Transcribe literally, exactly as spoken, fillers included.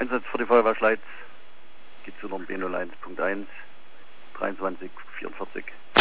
Einsatz für die Feuerwehr Schleiz, geht zu B null eins Punkt eins, dreiundzwanzig vierundvierzig.